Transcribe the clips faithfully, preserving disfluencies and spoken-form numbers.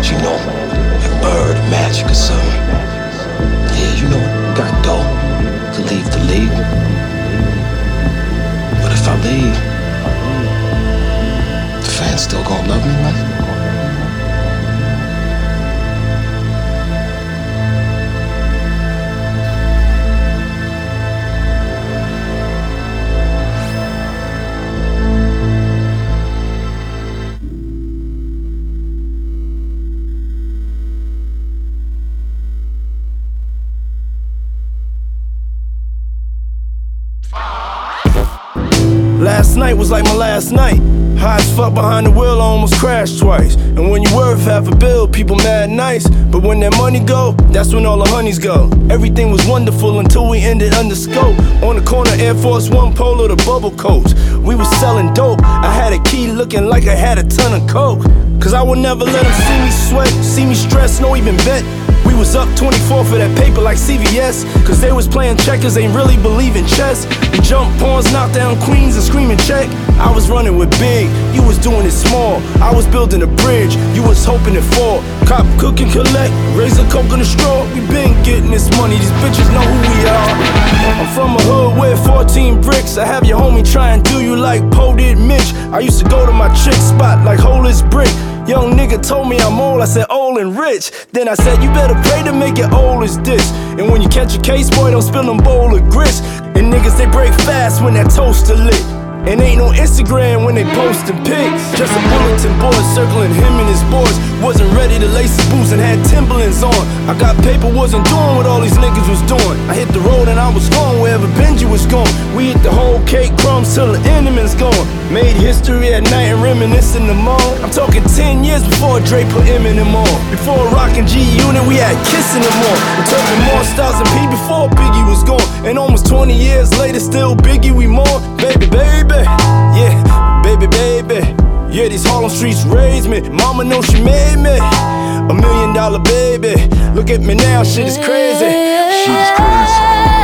you know, that bird magic or something. Yeah, you know, gotta go to leave the league. But if I leave, the fans still gonna love me, man. Last night was like my last night. High as fuck behind the wheel, I almost crashed twice. And when you worth half a bill, people mad nice. But when that money go, that's when all the honeys go. Everything was wonderful until we ended under scope. On the corner, Air Force One polo, the bubble coats. We was selling dope. I had a key looking like I had a ton of coke. Cause I would never let them see me sweat, see me stress, no even bet. We was up twenty-four for that paper like C V S. Cause they was playing checkers, ain't really believe in chess. We jump pawns, knock down queens and screaming check. I was running with big, you was doing it small. I was building a bridge, you was hoping it fall. Cop, cook and collect, raise a coke in the straw. We been getting this money, these bitches know who we are. I'm from a hood with fourteen bricks. I have your homie try and do you like Poe did Mitch. I used to go to my chick spot like hole is brick. Young nigga told me I'm old, I said old and rich. Then I said you better pray to make it old as this. And when you catch a case, boy, don't spill them bowl of grits. And niggas, they break fast when that toaster lit. And ain't no Instagram when they postin' pics. Just a bulletin board circling him and his boys. Wasn't ready to lace his boots and had Timberlands on. I got paper, wasn't doing what all these niggas was doing. I hit the road and I was gone wherever Benji was gone. We hit the whole cake crumbs till the enemy's gone. Made history at night and reminiscing the mall. I'm talking ten years before Dre put Eminem on. Before Rockin' G Unit, we had Kissing them on. I'm talking more stars than P before Biggie was gone. And almost twenty years later, still Biggie, we more. Baby, baby, yeah, baby, baby. Yeah, these Harlem streets raised me. Mama knows she made me a million dollar baby. Look at me now, shit is crazy. Shit is crazy.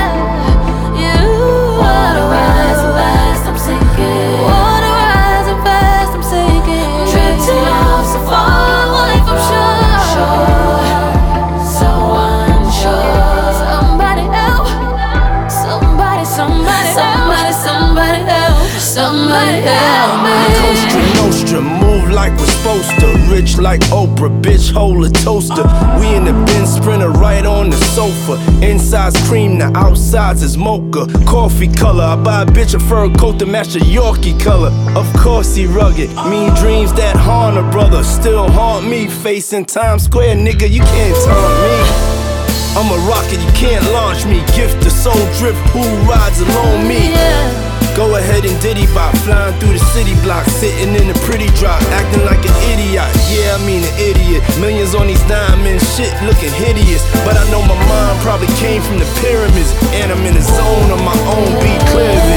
You water rising fast, I'm sinking. Water rising fast, I'm sinking. Drifting off so far away from shore. So unsure. Somebody else. Somebody, somebody, somebody, somebody else. Somebody help me. Costa Nostra, move like we're supposed to. Rich like Oprah, bitch, hold a toaster. We in the Benz Sprinter right on the sofa. Inside's cream, the outside's is mocha. Coffee color, I buy a bitch a fur coat to match the Yorkie color. Of course he rugged, mean dreams that haunt a brother still haunt me. Facing Times Square, nigga, you can't taunt me. I'm a rocket, you can't launch me. Gift the soul drip, who rides alone me? Go ahead and diddy bop, flying through the city block, sitting in a pretty drop, acting like an idiot. Yeah, I mean an idiot. Millions on these diamonds, shit looking hideous. But I know my mind probably came from the pyramids, and I'm in the zone on my own. Be clear.